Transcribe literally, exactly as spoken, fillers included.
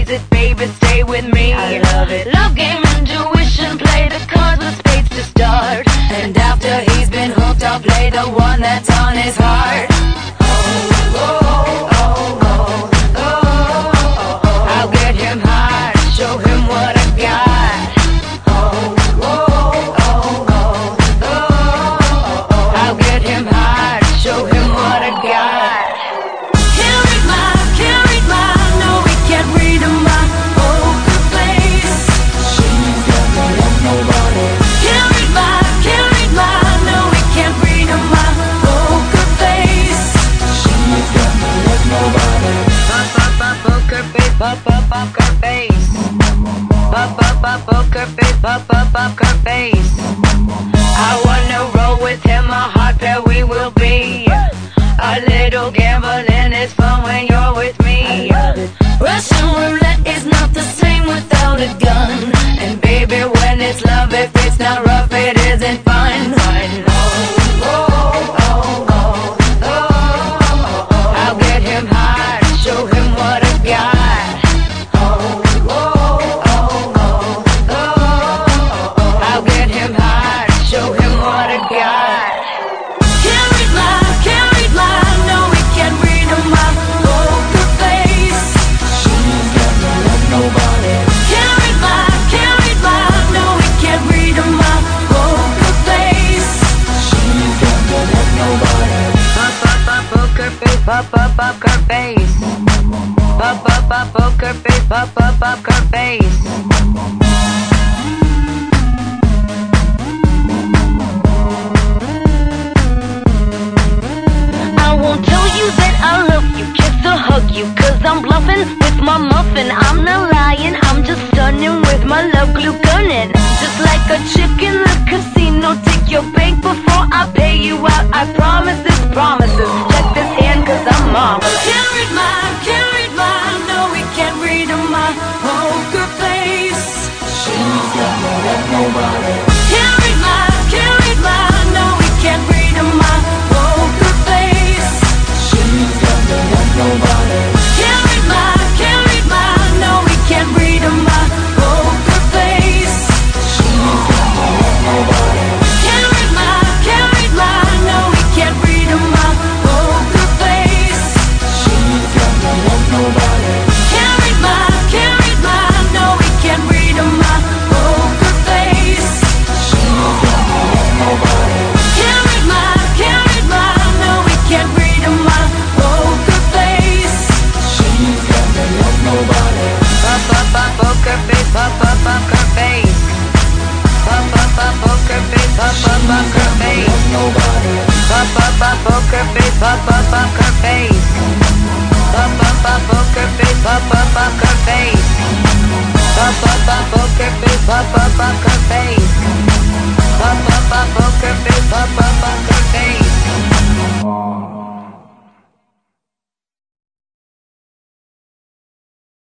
plays it, baby, stay with me. I love it. Love game, intuition, play the cards with spades to start. And after he's been hooked, I'll play the one that's on his heart. Oh, oh, oh, oh, oh, oh, oh. I'll get him high, show him what I got. Oh, oh, oh, oh, oh, oh, oh. I'll get him high, show him what I got. Can't read my, can't read my, no, we can't read my poker face. She's got me like nobody. Can't read my, can't read my, no, we can't read my poker face. She's got me like nobody. Pop, pop, pop, poker face, pop, pop, poker face. Pop, pop, pop, poker face, pop, pop, poker face. I wanna roll with him, a hot pair we will be. A little gambling is fun when you're with me. Russian roulette is not the same without a gun. And baby, when it's love, if it's not rough, it isn't fun. Oh, oh, oh, oh, oh, oh, oh. I'll get him high, show him what I got. Oh, oh, oh, oh, oh, oh, oh. I'll get him high, show him what I got. Can't read my, can't read my, no, we can't read my poker face. She's got me like nobody. Can't read my, can't read my, no, we can't read my poker face. She's got me like nobody. Pop, pop, pop, poker face, pop, pop, poker face. Pop, pop, pop, poker face, pop, pop, poker face. I won't tell you that I love you, kiss or hug you, cause I'm bluffing with my muffin. I'm not lying, I'm just stunning with my love glue gunning. Just like a chick in the casino, take your bank before I pay you out. I promise this promises, check this hand cause I'm marvelous. Can't read my, can't read my, no, we can't read my poker face. She's got me like nobody. Can't read my, can't read my, no, we can't read my poker face. She's got me like nobody. Can't read my, can't read my, no, we can't read my poker face. She's got me like nobody. Can't read my, can't read my, no, we can't read my poker face. She's got me like nobody. Can't read my, can't read my, no, we can't read my poker face. She's got me like nobody. Can't read my, can't read my, no, we can't read my poker face. She's got me like nobody. Pop, pop, pop, poker face, pop, pop, poker face. Pop, pop, pop, poker face, pop, pop, poker face. Nobody. Pop, pop, pop, poker face, pop, pop, poker face. Pop, pop, pop, poker face, pop, pop, poker face. Pop, pop, pop, poker face, pop, pop, poker face. Pop, pop, pop, poker face, pop, pop, poker face.